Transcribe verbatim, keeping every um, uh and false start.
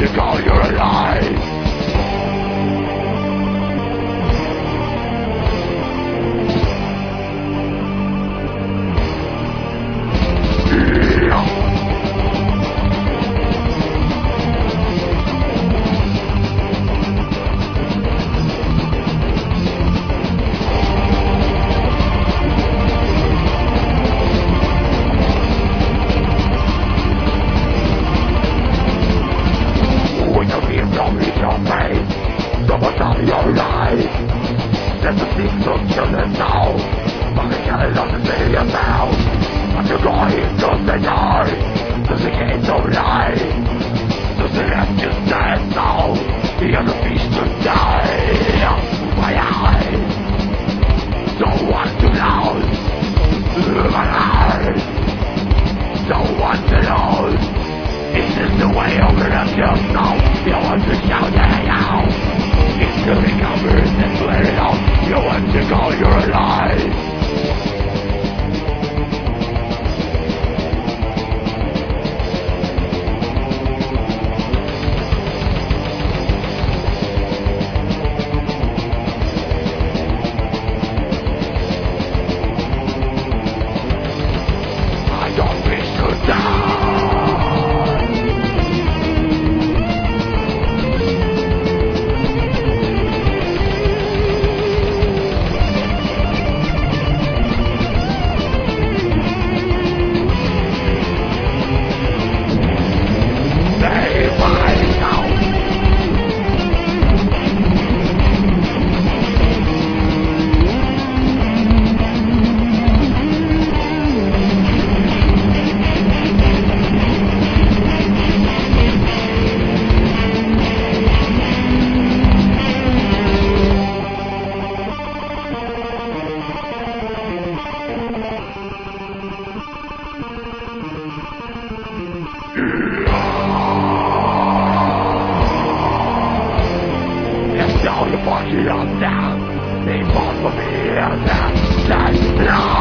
to call you alive. Your life, there's a thing to kill them now. But they can't love the city about. But you're going to the night. Does it get so light? Does it have to stand now? The other beast to die. My eyes don't want to lose. My eyes don't want to lose. This is the way over the field now. You want to shout it out. It's to recover and let it out. You want to call you're alive. I don't wish to die. All the party on down, they fought for me and that, that's